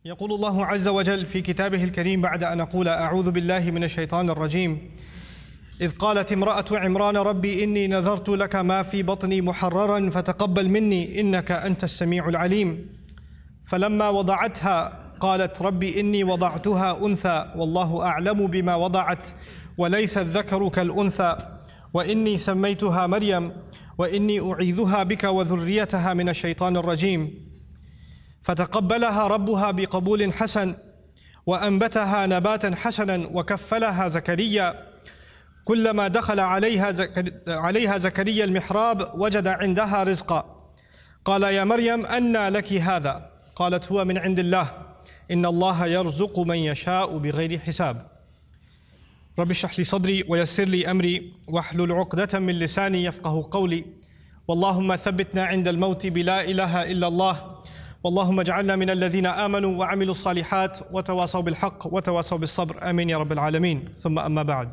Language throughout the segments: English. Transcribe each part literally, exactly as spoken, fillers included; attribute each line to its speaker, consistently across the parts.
Speaker 1: يقول الله عز وجل في كتابه الكريم بعد أن أقول أعوذ بالله من الشيطان الرجيم إذ قالت امرأة عمران ربي إني نذرت لك ما في بطني محررا فتقبل مني إنك أنت السميع العليم فلما وضعتها قالت ربي إني وضعتها أنثى والله أعلم بما وضعت وليس الذكر كالأنثى وإني سميتها مريم وإني أعيذها بك وذريتها من الشيطان الرجيم فتقبلها ربها بقبول حسن وأنبتها نباتا حسنا وكفلها زكريا كلما دخل عليها عليها زكريا المحراب وجد عندها رزقا قال يا مريم أنى لك هذا قالت هو من عند الله إن الله يرزق من يشاء بغير حساب رب اشرح لي صدري ويسر لي أمري واحلل عقدة من لساني يفقه قولي واللهم ثبتنا عند الموت بلا إله إلا الله واللهم اجعلنا من الذين آمنوا وعملوا الصالحات وتواصوا بالحق وتواصوا بالصبر آمين يا رب العالمين ثم أما بعد.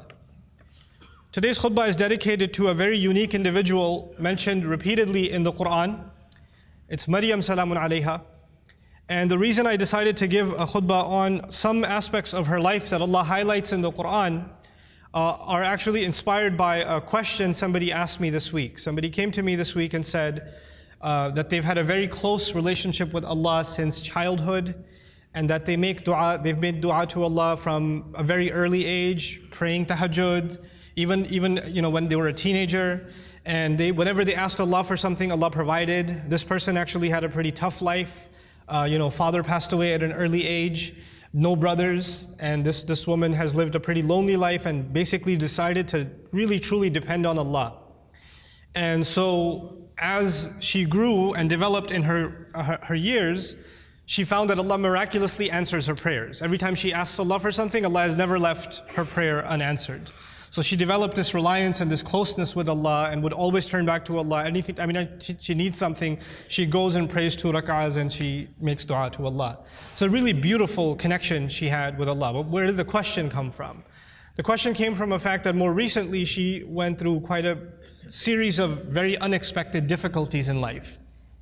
Speaker 1: Today's khutbah is dedicated to a very unique individual mentioned repeatedly in the Quran. It's Maryam salamun alayha. And the reason I decided to give a khutbah on some aspects of her life that Allah highlights in the Quran uh, are actually inspired by a question somebody asked me this week. Somebody came to me this week and said uh, that they've had a very close relationship with Allah since childhood and that they make dua, they've made dua to Allah from a very early age, praying tahajjud, even, even you know, when they were a teenager. And they, whenever they asked Allah for something, Allah provided. This person actually had a pretty tough life. Uh, you know, father passed away at an early age, no brothers, and this, this woman has lived a pretty lonely life and basically decided to really truly depend on Allah. And so as she grew and developed in her, her, her years, she found that Allah miraculously answers her prayers. Every time she asks Allah for something, Allah has never left her prayer unanswered. So she developed this reliance and this closeness with Allah and would always turn back to Allah. Anything, I mean, she, she needs something, she goes and prays two rak'ahs and she makes dua to Allah. So a really beautiful connection she had with Allah. But where did the question come from? The question came from a fact that more recently she went through quite a series of very unexpected difficulties in life.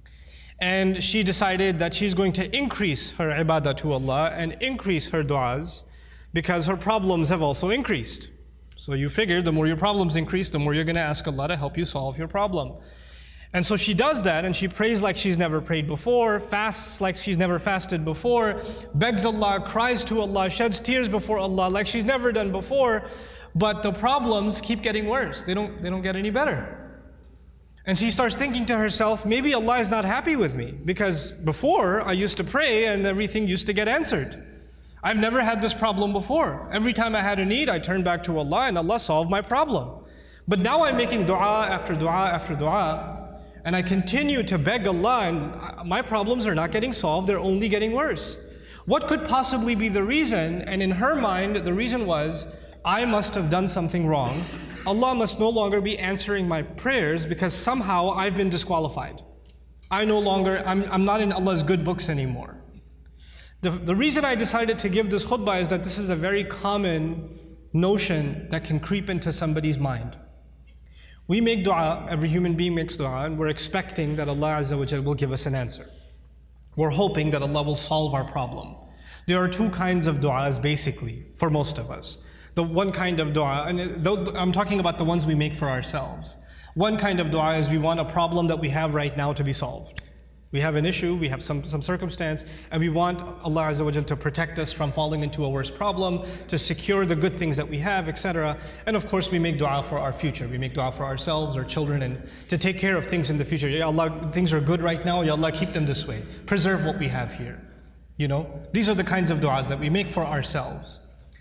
Speaker 1: And she decided that she's going to increase her ibadah to Allah and increase her du'as because her problems have also increased. So you figure the more your problems increase, the more you're going to ask Allah to help you solve your problem. And so she does that and she prays like she's never prayed before, fasts like she's never fasted before, begs Allah, cries to Allah, sheds tears before Allah like she's never done before, but the problems keep getting worse. They don't, they don't get any better. And she starts thinking to herself, maybe Allah is not happy with me because before I used to pray and everything used to get answered. I've never had this problem before. Every time I had a need, I turned back to Allah and Allah solved my problem. But now I'm making dua after dua after dua, and I continue to beg Allah and my problems are not getting solved, they're only getting worse. What could possibly be the reason? And in her mind, the reason was, I must have done something wrong. Allah must no longer be answering my prayers because somehow I've been disqualified. I no longer, I'm, I'm not in Allah's good books anymore. The, the reason I decided to give this khutbah is that this is a very common notion that can creep into somebody's mind. We make dua, every human being makes dua, and we're expecting that Allah Azza wa Jal will give us an answer. We're hoping that Allah will solve our problem. There are two kinds of du'as basically, for most of us. The one kind of dua, and I'm talking about the ones we make for ourselves. One kind of dua is we want a problem that we have right now to be solved. We have an issue, we have some, some circumstance, and we want Allah Azza wa Jal to protect us from falling into a worse problem, to secure the good things that we have, et cetera. And of course we make dua for our future. We make dua for ourselves, our children, and to take care of things in the future. Ya Allah, things are good right now, Ya Allah, keep them this way. Preserve what we have here. You know, these are the kinds of duas that we make for ourselves.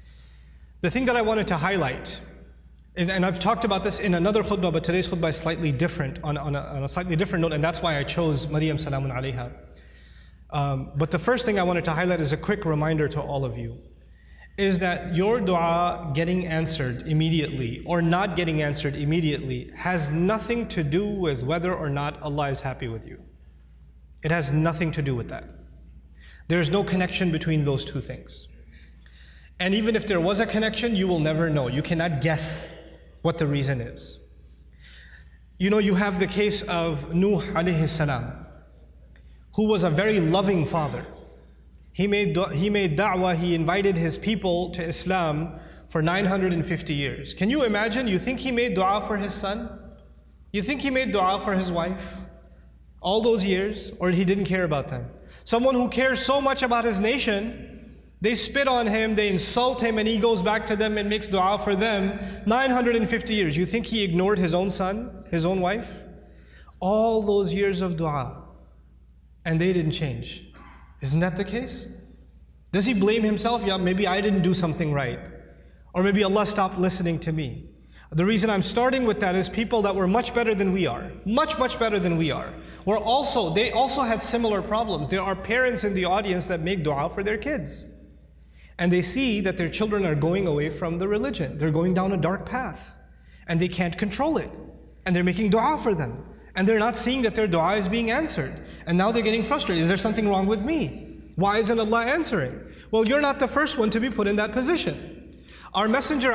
Speaker 1: The thing that I wanted to highlight, and I've talked about this in another khutbah, but today's khutbah is slightly different, on, on, a, on a slightly different note, and that's why I chose Maryam salamun alayha. Um, but the first thing I wanted to highlight is a quick reminder to all of you, is that your dua getting answered immediately or not getting answered immediately has nothing to do with whether or not Allah is happy with you. It has nothing to do with that. There's no connection between those two things. And even if there was a connection, you will never know. You cannot guess what the reason is. You know, you have the case of Nuh alayhi salam, who was a very loving father. He made, he made da'wah, he invited his people to Islam for nine hundred fifty years. Can you imagine? You think he made dua for his son? You think he made dua for his wife? All those years? Or he didn't care about them? Someone who cares so much about his nation, they spit on him, they insult him, and he goes back to them and makes dua for them nine hundred fifty years. You think he ignored his own son, his own wife? All those years of dua, and they didn't change. Isn't that the case? Does he blame himself? Yeah, maybe I didn't do something right. Or maybe Allah stopped listening to me. The reason I'm starting with that is people that were much better than we are, much, much better than we are, were also, they also had similar problems. There are parents in the audience that make dua for their kids. And they see that their children are going away from the religion. They're going down a dark path. And they can't control it. And they're making dua for them. And they're not seeing that their dua is being answered. And now they're getting frustrated. Is there something wrong with me? Why isn't Allah answering? Well, you're not the first one to be put in that position. Our Messenger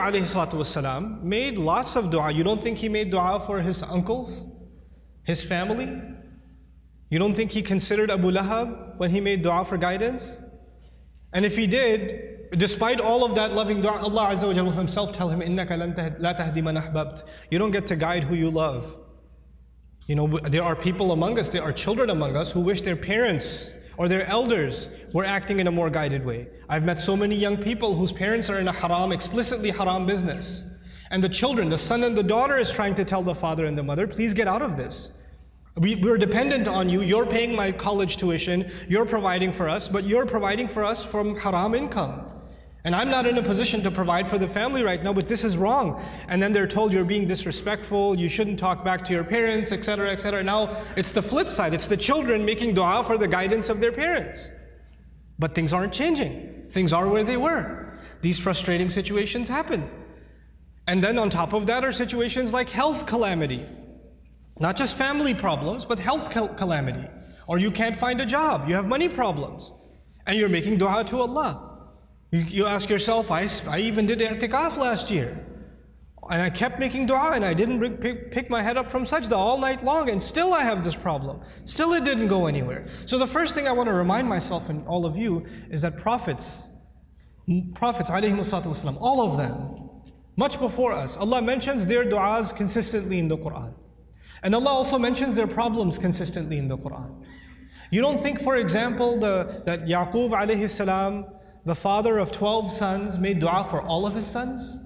Speaker 1: ﷺ made lots of dua. You don't think he made dua for his uncles? His family? You don't think he considered Abu Lahab when he made dua for guidance? And if he did, despite all of that loving dua, Allah Azza wa Jalla himself tell him, إِنَّكَ لَا تَهْدِي مَنْ أَحْبَبْتَ. You don't get to guide who you love. You know, there are people among us, there are children among us who wish their parents or their elders were acting in a more guided way. I've met so many young people whose parents are in a haram, explicitly haram business. And the children, the son and the daughter is trying to tell the father and the mother, please get out of this. We, we're dependent on you, you're paying my college tuition, you're providing for us, but you're providing for us from haram income. And I'm not in a position to provide for the family right now, but this is wrong. And then they're told you're being disrespectful, you shouldn't talk back to your parents, et cetera, et cetera. Now it's the flip side. It's the children making dua for the guidance of their parents. But things aren't changing. Things are where they were. These frustrating situations happen. And then on top of that are situations like health calamity. Not just family problems, but health cal- calamity. Or you can't find a job, you have money problems. And you're making dua to Allah. You, you ask yourself, I, I even did i'tikaf last year. And I kept making dua and I didn't pick, pick my head up from sajda all night long, and still I have this problem. Still it didn't go anywhere. So the first thing I want to remind myself and all of you is that prophets, prophets alayhimu salatu wasalam, all of them, much before us, Allah mentions their du'as consistently in the Quran. And Allah also mentions their problems consistently in the Quran. You don't think, for example, the, that Yaqub alayhi salam, the father of twelve sons, made dua for all of his sons?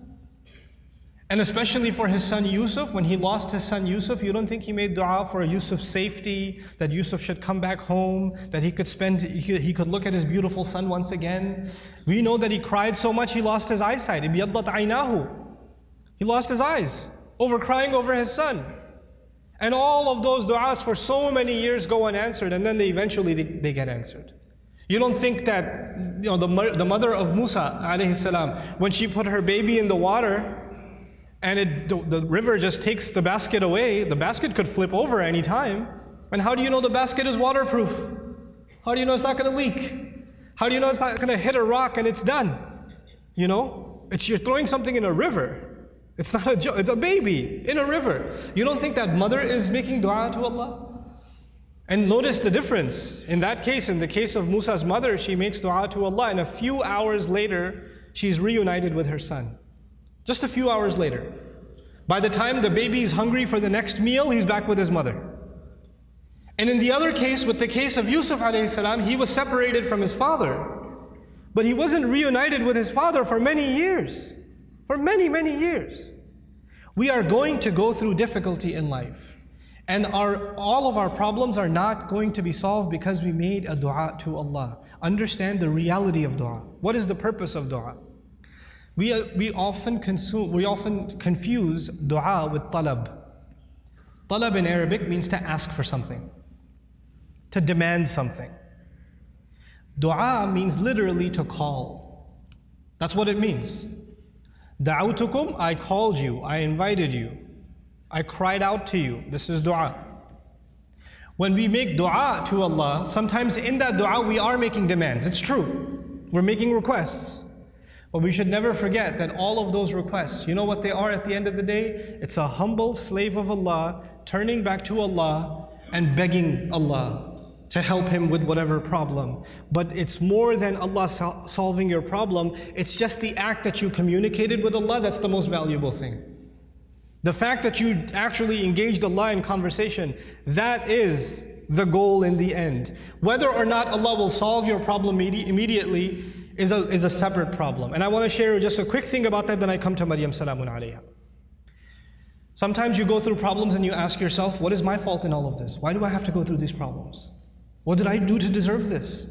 Speaker 1: And especially for his son Yusuf, when he lost his son Yusuf, you don't think he made dua for Yusuf's safety, that Yusuf should come back home, that he could spend, he could look at his beautiful son once again? We know that he cried so much he lost his eyesight. Ibiyaddat aynahu. He lost his eyes over crying over his son. And all of those du'as for so many years go unanswered, and then they eventually they, they get answered. You don't think that, you know, the, the mother of Musa alayhi salam, when she put her baby in the water, and it, the, the river just takes the basket away, the basket could flip over any time. And how do you know the basket is waterproof? How do you know it's not going to leak? How do you know it's not going to hit a rock and it's done? You know, it's, you're throwing something in a river. It's not a joke, it's a baby in a river. You don't think that mother is making dua to Allah? And notice the difference. In that case, in the case of Musa's mother, she makes dua to Allah, and a few hours later, she's reunited with her son. Just a few hours later. By the time the baby is hungry for the next meal, he's back with his mother. And in the other case, with the case of Yusuf alayhi salam, he was separated from his father. But he wasn't reunited with his father for many years. For many, many years. We are going to go through difficulty in life. And our, all of our problems are not going to be solved because we made a dua to Allah. Understand the reality of dua. What is the purpose of dua? We, uh, we, often consume, we often confuse dua with talab. Talab in Arabic means to ask for something, to demand something. Dua means literally to call. That's what it means. Da'awtukum, I called you, I invited you. I cried out to you. This is dua. When we make dua to Allah, sometimes in that dua we are making demands. It's true. We're making requests. But we should never forget that all of those requests, you know what they are at the end of the day? It's a humble slave of Allah turning back to Allah and begging Allah. to help him with whatever problem. But it's more than Allah sol- solving your problem. It's just the act that you communicated with Allah that's the most valuable thing. The fact that you actually engaged Allah in conversation, that is the goal in the end. Whether or not Allah will solve your problem immedi- immediately is a, is a separate problem. And I want to share just a quick thing about that, then I come to Maryam salamun alayha. Sometimes you go through problems and you ask yourself, what is my fault in all of this? Why do I have to go through these problems? What did I do to deserve this?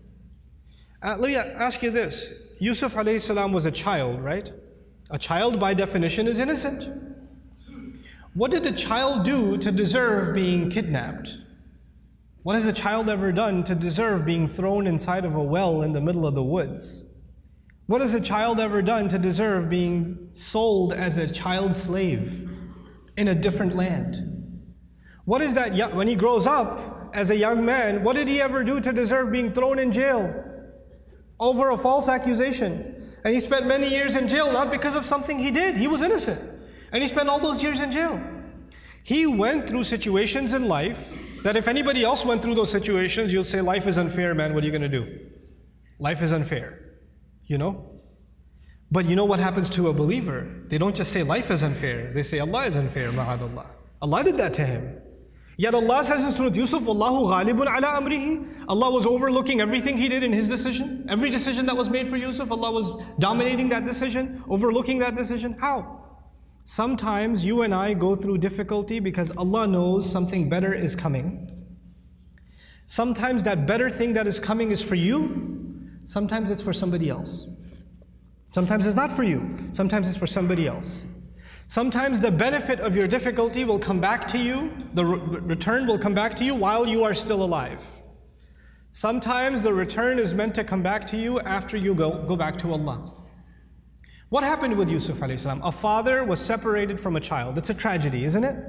Speaker 1: Uh, let me ask you this. Yusuf alayhi salam was a child, right? A child by definition is innocent. What did the child do to deserve being kidnapped? What has a child ever done to deserve being thrown inside of a well in the middle of the woods? What has a child ever done to deserve being sold as a child slave in a different land? What is that, when he grows up as a young man, what did he ever do to deserve being thrown in jail over a false accusation? And he spent many years in jail, not because of something he did. He was innocent. And he spent all those years in jail. He went through situations in life that if anybody else went through those situations, you'll say, life is unfair, man, what are you going to do? Life is unfair, you know? But you know what happens to a believer? They don't just say life is unfair, they say Allah is unfair, ma'adallah. Allah did that to him. Yet Allah says in Surah Yusuf, Wallahu ghalibun ala amrihi. Allah was overlooking everything he did in his decision. Every decision that was made for Yusuf, Allah was dominating that decision, overlooking that decision. How? Sometimes you and I go through difficulty because Allah knows something better is coming. Sometimes that better thing that is coming is for you. Sometimes it's for somebody else. Sometimes it's not for you. Sometimes it's for somebody else. Sometimes the benefit of your difficulty will come back to you. The re- return will come back to you while you are still alive. Sometimes the return is meant to come back to you after you go, go back to Allah. What happened with Yusuf alayhi salam? A father was separated from a child. It's a tragedy, isn't it?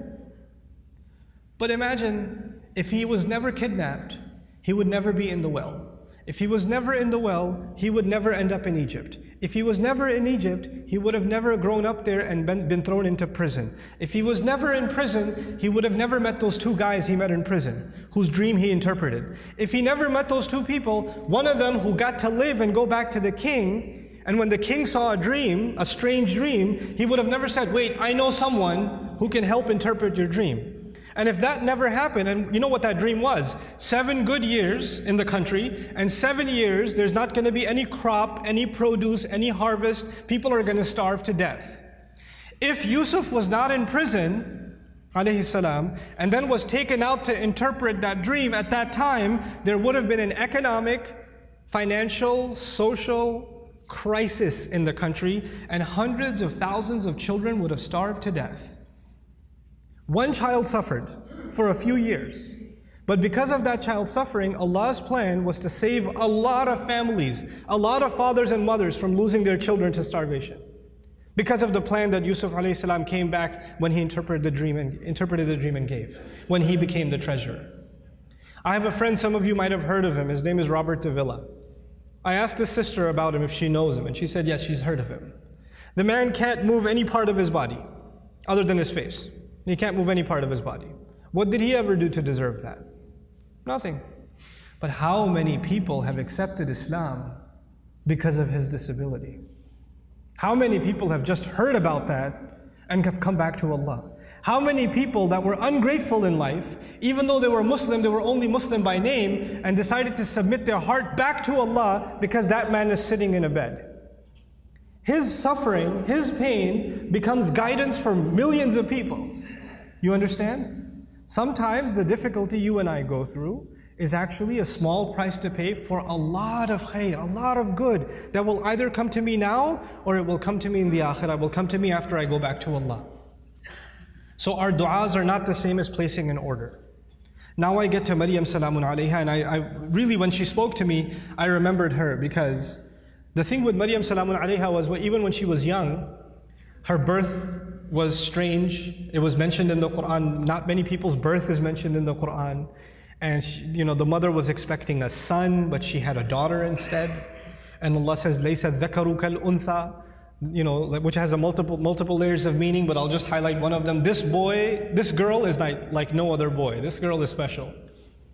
Speaker 1: But imagine if he was never kidnapped, he would never be in the well. If he was never in the well, he would never end up in Egypt. If he was never in Egypt, he would have never grown up there and been, been thrown into prison. If he was never in prison, he would have never met those two guys he met in prison, whose dream he interpreted. If he never met those two people, one of them who got to live and go back to the king, and when the king saw a dream, a strange dream, he would have never said, wait, I know someone who can help interpret your dream. And if that never happened, and you know what that dream was? Seven good years in the country, and seven years there's not going to be any crop, any produce, any harvest. People are going to starve to death. If Yusuf was not in prison, alayhi salam, and then was taken out to interpret that dream at that time, there would have been an economic, financial, social crisis in the country, and hundreds of thousands of children would have starved to death. One child suffered for a few years, but because of that child suffering, Allah's plan was to save a lot of families, a lot of fathers and mothers from losing their children to starvation. Because of the plan that Yusuf alayhi salam came back when he interpreted the dream and interpreted the dream and gave, when he became the treasurer. I have a friend, some of you might have heard of him. His name is Robert de Villa. I asked his sister about him if she knows him, and she said yes, she's heard of him. The man can't move any part of his body other than his face. He can't move any part of his body. What did he ever do to deserve that? Nothing. But how many people have accepted Islam because of his disability? How many people have just heard about that and have come back to Allah? How many people that were ungrateful in life, even though they were Muslim, they were only Muslim by name, and decided to submit their heart back to Allah because that man is sitting in a bed. His suffering, his pain becomes guidance for millions of people. You understand? Sometimes the difficulty you and I go through is actually a small price to pay for a lot of khair, a lot of good that will either come to me now or it will come to me in the akhirah, will come to me after I go back to Allah. So our du'as are not the same as placing an order. Now I get to Maryam salamun alayha, and I, I really, when she spoke to me, I remembered her, because the thing with Maryam salamun alayha was, well, even when she was young, her birth was strange. It was mentioned in the Quran. Not many people's birth is mentioned in the Quran. And she, you know, the mother was expecting a son, but she had a daughter instead. And Allah says, "Laysa dhakaru kal untha," you know, which has a multiple multiple layers of meaning, but I'll just highlight one of them. This boy, this girl is like, like no other boy. This girl is special.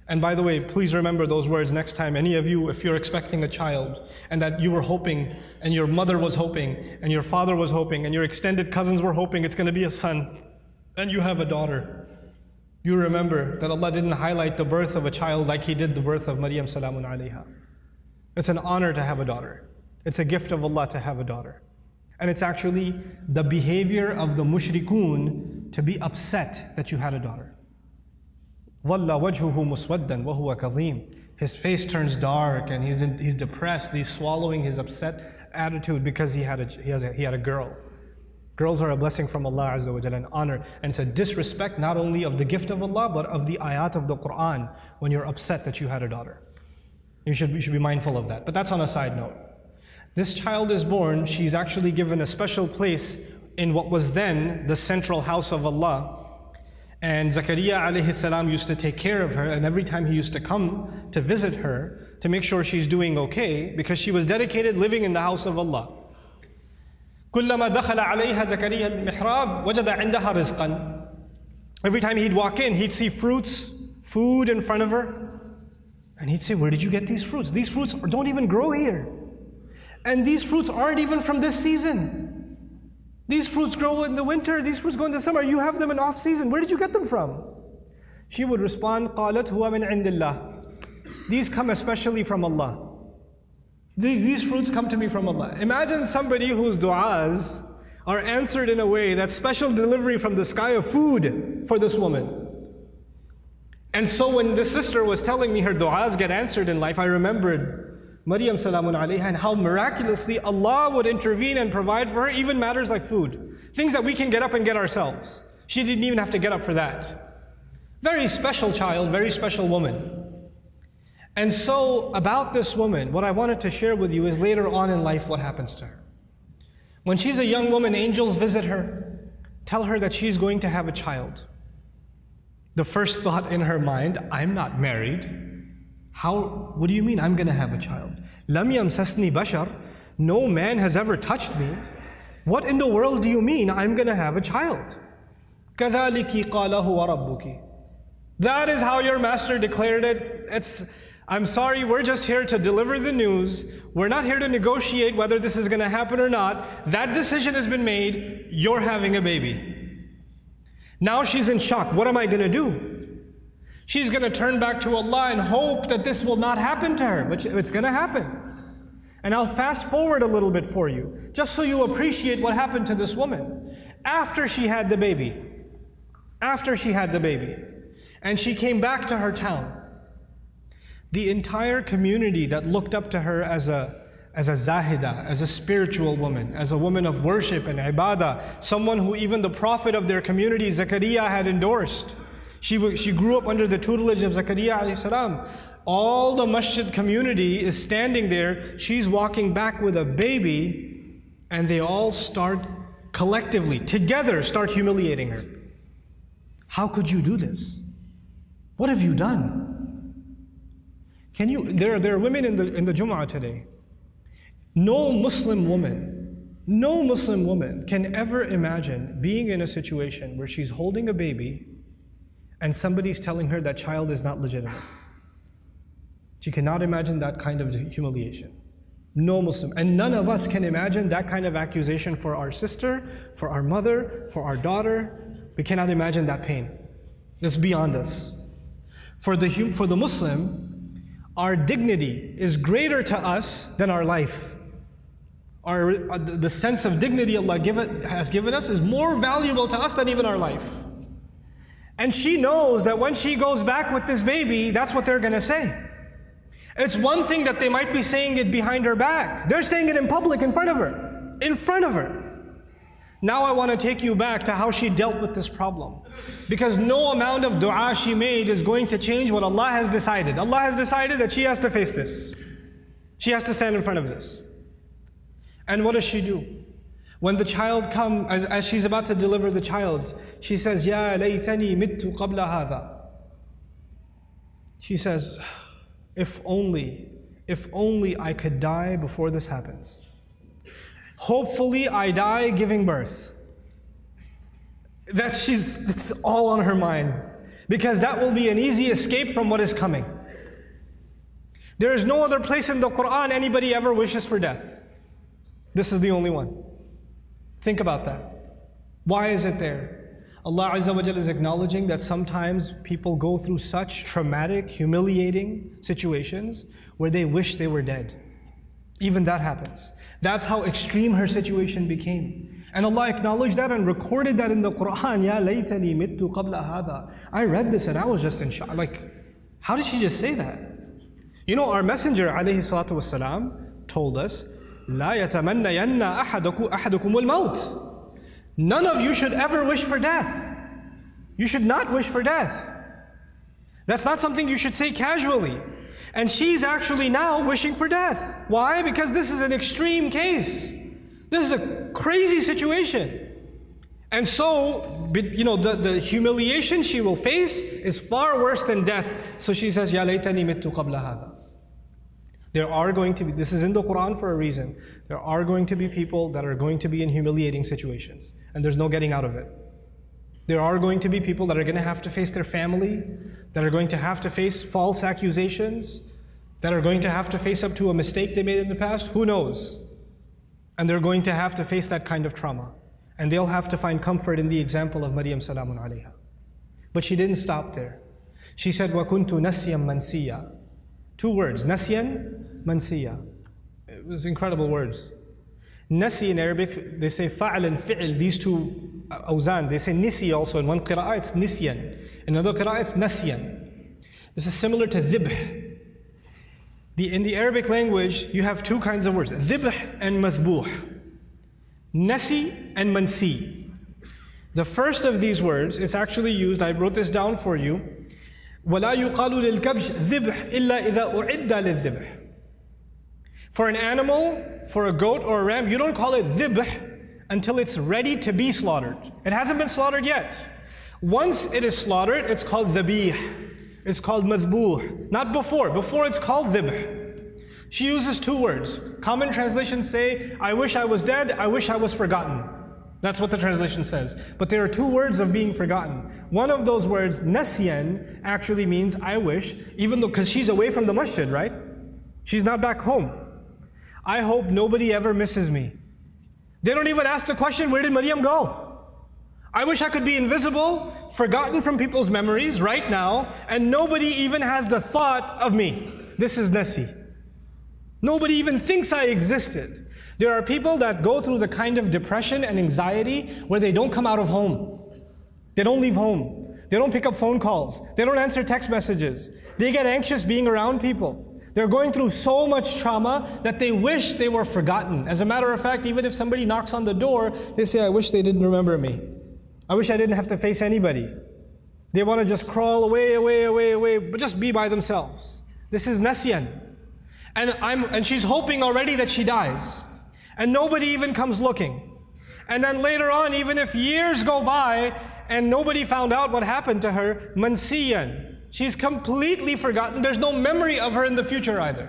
Speaker 1: And by the way, please remember those words next time. Any of you, if you're expecting a child and that you were hoping and your mother was hoping and your father was hoping and your extended cousins were hoping it's going to be a son and you have a daughter, you remember that Allah didn't highlight the birth of a child like He did the birth of Maryam salamun alayha. It's an honor to have a daughter. It's a gift of Allah to have a daughter. And it's actually the behavior of the mushrikun to be upset that you had a daughter. ظَلَّ وَجْهُهُ مُسْوَدًّا وَهُوَ كَظِيمٌ. His face turns dark and he's in, he's depressed. He's swallowing his upset attitude because he had a he has a, he had a girl. Girls are a blessing from Allah Azza wa Jalla, an honor, and it's a disrespect not only of the gift of Allah but of the ayat of the Quran when you're upset that you had a daughter. You should you should be mindful of that. But that's on a side note. This child is born. She's actually given a special place in what was then the central house of Allah. And Zakaria alayhi salam used to take care of her, and every time he used to come to visit her to make sure she's doing okay, because she was dedicated living in the house of Allah. كُلَّمَا دَخَلَ عَلَيْهَا زَكَرِيَّا الْمِحْرَابِ وَجَدَ عِنْدَهَا رِزْقًا. Every time he'd walk in, he'd see fruits, food in front of her, and he'd say, where did you get these fruits? These fruits don't even grow here. And these fruits aren't even from this season. These fruits grow in the winter, these fruits go in the summer, you have them in off season. Where did you get them from? She would respond, قَالَتْ هُوَ مِنْ عِنْدِ اللَّهِ. These come especially from Allah. These, these fruits come to me from Allah. Imagine somebody whose du'as are answered in a way that's special delivery from the sky of food for this woman. And so when this sister was telling me her du'as get answered in life, I remembered Maryam salamun alayha and how miraculously Allah would intervene and provide for her even matters like food. Things that we can get up and get ourselves. She didn't even have to get up for that. Very special child, very special woman. And so about this woman, what I wanted to share with you is later on in life what happens to her. When she's a young woman, angels visit her, tell her that she's going to have a child. The first thought in her mind, I'm not married. How, what do you mean I'm going to have a child? Lam yamsasni bashar, no man has ever touched me. What in the world do you mean I'm going to have a child? كَذَلِكِ قَالَهُ وَرَبُّكِ. That is how your master declared it. It's, I'm sorry, we're just here to deliver the news. We're not here to negotiate whether this is going to happen or not. That decision has been made. You're having a baby. Now she's in shock. What am I going to do? She's going to turn back to Allah and hope that this will not happen to her, but it's going to happen. And I'll fast forward a little bit for you, just so you appreciate what happened to this woman. After she had the baby, after she had the baby, and she came back to her town, the entire community that looked up to her as a as a zahida, as a spiritual woman, as a woman of worship and ibadah, someone who even the prophet of their community, Zakaria, had endorsed. She, she grew up under the tutelage of Zakaria alayhi salam. All the masjid community is standing there. She's walking back with a baby, and they all start collectively, together, start humiliating her. How could you do this? What have you done? Can you? There, there are women in the in the Jumu'ah today. No Muslim woman, no Muslim woman can ever imagine being in a situation where she's holding a baby and somebody's telling her that child is not legitimate. She cannot imagine that kind of humiliation. No Muslim. And none of us can imagine that kind of accusation for our sister, for our mother, for our daughter. We cannot imagine that pain. It's beyond us. For the, for the Muslim, our dignity is greater to us than our life. Our, the sense of dignity Allah give it, has given us is more valuable to us than even our life. And she knows that when she goes back with this baby, that's what they're going to say. It's one thing that they might be saying it behind her back. They're saying it in public, in front of her. In front of her. Now I want to take you back to how she dealt with this problem. Because no amount of dua she made is going to change what Allah has decided. Allah has decided that she has to face this. She has to stand in front of this. And what does she do? When the child comes, as, as she's about to deliver the child, she says, Ya laytani mittu qabla hadha. She says, if only, if only I could die before this happens. Hopefully I die giving birth. That she's, it's all on her mind. because that will be an easy escape from what is coming. There is no other place in the Quran anybody ever wishes for death. This is the only one. Think about that. Why is it there? Allah Azza wa Jalla is acknowledging that sometimes people go through such traumatic, humiliating situations where they wish they were dead. Even that happens. That's how extreme her situation became. And Allah acknowledged that and recorded that in the Quran. Ya laytani mittu qabla hada. I read this and I was just in shock. Like, how did she just say that? You know, our Messenger alayhi salatu wasalam told us, La yatamannayanna ahadakum al-maut. None of you should ever wish for death. You should not wish for death. That's not something you should say casually. And she's actually now wishing for death. Why? Because this is an extreme case. This is a crazy situation. And so, you know, the, the humiliation she will face is far worse than death. So she says, Ya laytani mittu qabla hada. There are going to be, this is in the Quran for a reason, there are going to be people that are going to be in humiliating situations. And there's no getting out of it. There are going to be people that are going to have to face their family, that are going to have to face false accusations, that are going to have to face up to a mistake they made in the past. Who knows? And they're going to have to face that kind of trauma. And they'll have to find comfort in the example of Maryam salamun alayha. But she didn't stop there. She said, وَكُنْتُ نَسْيًا مَنْسِيًّا. Two words, nasyan, mansiya. It was incredible words. Nasi in Arabic, they say fa'al and fi'il, these two awzan. They say nisi also. In one qira'ah it's nisyan. In another qira'ah it's nasyan. This is similar to dhibh. The, in the Arabic language, you have two kinds of words, dhibh and mathbuh. Nasi and mansi. The first of these words is actually used, I wrote this down for you, وَلَا يُقَالُ لِلْكَبْشِ ذِبْحِ إِلَّا إِذَا أُعِدَّ لِلذِّبْحِ. For an animal, for a goat or a ram, you don't call it dhibh until it's ready to be slaughtered. It hasn't been slaughtered yet. Once it is slaughtered, it's called dhabih. It's called madhbuh. Not before. Before it's called dhibh. She uses two words. Common translations say, I wish I was dead, I wish I was forgotten. That's what the translation says. But there are two words of being forgotten. One of those words, nasyan, actually means I wish, even though, because she's away from the masjid, right? She's not back home. I hope nobody ever misses me. They don't even ask the question, where did Maryam go? I wish I could be invisible, forgotten from people's memories right now, and nobody even has the thought of me. This is nasi. Nobody even thinks I existed. There are people that go through the kind of depression and anxiety where they don't come out of home. They don't leave home. They don't pick up phone calls. They don't answer text messages. They get anxious being around people. They're going through so much trauma that they wish they were forgotten. As a matter of fact, even if somebody knocks on the door, they say, I wish they didn't remember me. I wish I didn't have to face anybody. They want to just crawl away, away, away, away, but just be by themselves. This is nasyan. And, I'm, and she's hoping already that she dies. And nobody even comes looking. And then later on, even if years go by and nobody found out what happened to her, mansiyan. She's completely forgotten. There's no memory of her in the future either.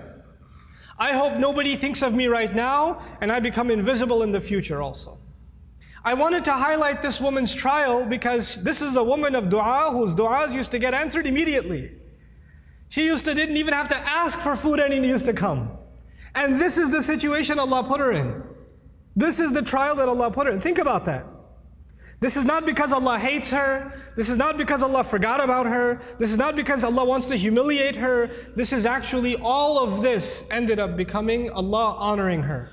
Speaker 1: I hope nobody thinks of me right now and I become invisible in the future also. I wanted to highlight this woman's trial because this is a woman of dua whose duas used to get answered immediately. She used to didn't even have to ask for food and it used to come. And this is the situation Allah put her in. This is the trial that Allah put her in. Think about that. This is not because Allah hates her. This is not because Allah forgot about her. This is not because Allah wants to humiliate her. This is actually, all of this ended up becoming Allah honoring her.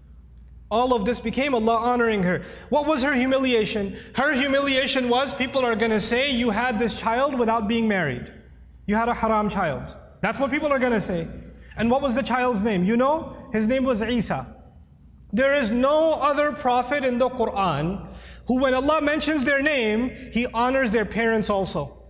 Speaker 1: All of this became Allah honoring her. What was her humiliation? Her humiliation was, people are going to say, you had this child without being married. You had a haram child. That's what people are going to say. And what was the child's name? You know? His name was Isa. There is no other prophet in the Quran who, when Allah mentions their name, He honors their parents also.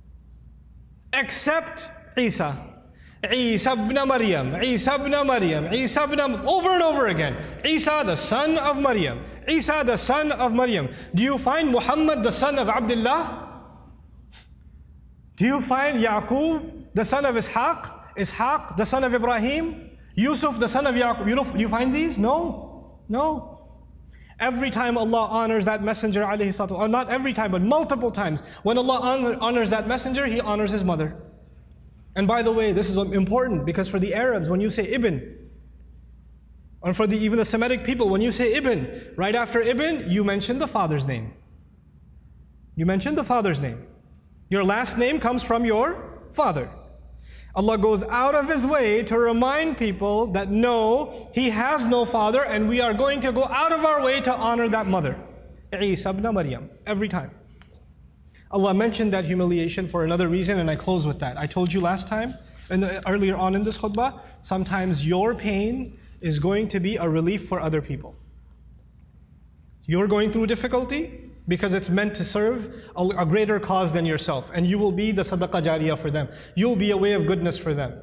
Speaker 1: Except Isa. Isa ibn Maryam, Isa ibn Maryam, Isa ibn, over and over again. Isa the son of Maryam, Isa the son of Maryam. Do you find Muhammad the son of Abdullah? Do you find Yaqub the son of Ishaq? Ishaq, the son of Ibrahim, Yusuf, the son of Yaqub. You, know, you find these? No, no. Every time Allah honors that messenger, alayhi salatu, or not every time, but multiple times, when Allah honor, honors that messenger, He honors his mother. And by the way, this is important because for the Arabs, when you say Ibn, or for the, even the Semitic people, when you say Ibn, right after Ibn, you mention the father's name. You mention the father's name. Your last name comes from your father. Allah goes out of His way to remind people that no, He has no father, and we are going to go out of our way to honor that mother. Isa ibn Maryam, every time. Allah mentioned that humiliation for another reason, and I close with that. I told you last time, and earlier on in this khutbah, sometimes your pain is going to be a relief for other people. You're going through difficulty because it's meant to serve a, a greater cause than yourself, and you will be the sadaqah jariyah for them. You'll be a way of goodness for them.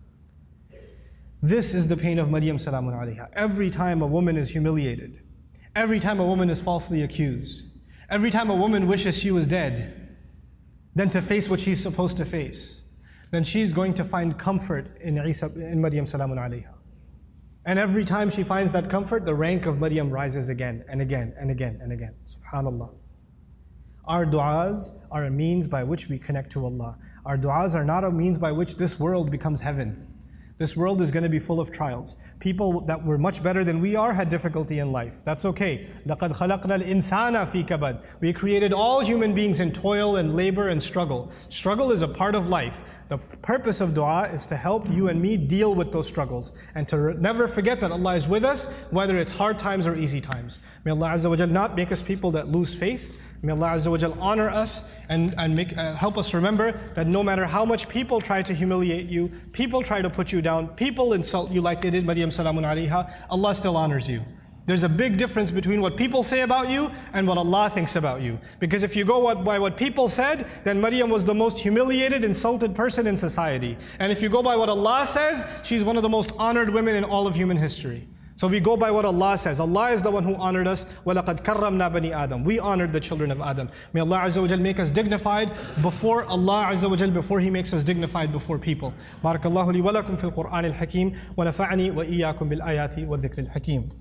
Speaker 1: This is the pain of Maryam salamun alayha. Every time a woman is humiliated, every time a woman is falsely accused, every time a woman wishes she was dead, then to face what she's supposed to face, then she's going to find comfort in Isa, in Maryam salamun alayha. And every time she finds that comfort, the rank of Maryam rises again and again and again and again. SubhanAllah. Our du'as are a means by which we connect to Allah. Our du'as are not a means by which this world becomes heaven. This world is going to be full of trials. People that were much better than we are had difficulty in life. That's okay. لَقَدْ خَلَقْنَا الْإِنسَانَ فِي كَبَدٍ. We created all human beings in toil and labor and struggle. Struggle is a part of life. The purpose of dua is to help you and me deal with those struggles and to never forget that Allah is with us, whether it's hard times or easy times. May Allah Azza wa Jal not make us people that lose faith. May Allah Azza wa Jal honor us and, and make, uh, help us remember that no matter how much people try to humiliate you, people try to put you down, people insult you like they did Maryam salamun alayha, Allah still honors you. There's a big difference between what people say about you and what Allah thinks about you. Because if you go by what people said, then Maryam was the most humiliated, insulted person in society. And if you go by what Allah says, she's one of the most honored women in all of human history. So we go by what Allah says. Allah is the one who honored us. وَلَقَدْ كَرَّمْنَا بَنِي آدَمَ. We honored the children of Adam. May Allah Azza wa Jal make us dignified before Allah Azza wa Jal, before He makes us dignified before people. Barakallahu li wa lakum fil Qur'an al-Hakim wa nafa'ani wa iyyakum bil ayati wa dhikr al-Hakim.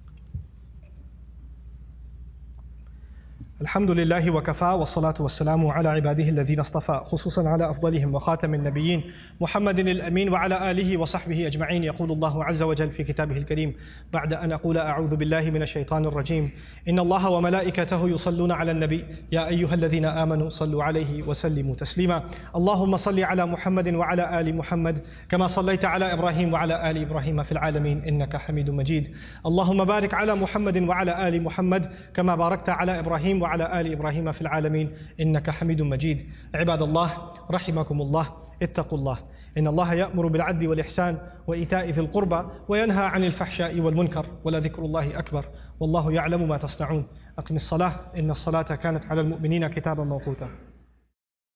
Speaker 1: الحمد لله وكفى والصلاة والسلام على عباده الذين اصطفى خصوصا على أفضلهم وخاتم النبيين محمد الأمين وعلى آله وصحبه أجمعين. يقول الله عز وجل في كتابه الكريم بعد أن أقول أعوذ بالله من الشيطان الرجيم إن الله وملائكته يصلون على النبي يا أيها الذين آمنوا صلوا عليه وسلموا تسليما. اللهم صل على محمد وعلى آل محمد كما صليت على إبراهيم وعلى آل إبراهيم في العالمين إنك حميد مجيد. اللهم بارك على محمد وعلى آل محمد كما باركت على إبراهيم وعلى آل إبراهيم في العالمين إنك حميد مجيد. عباد الله رحمكم الله اتقوا الله إن الله يأمر بالعدل والإحسان وإيتاء ذي القربى وينهى عن الفحشاء والمنكر ولذكر الله أكبر والله يعلم ما تصنعون. أقم الصلاة إن الصلاة كانت على المؤمنين كتابا موقوتا.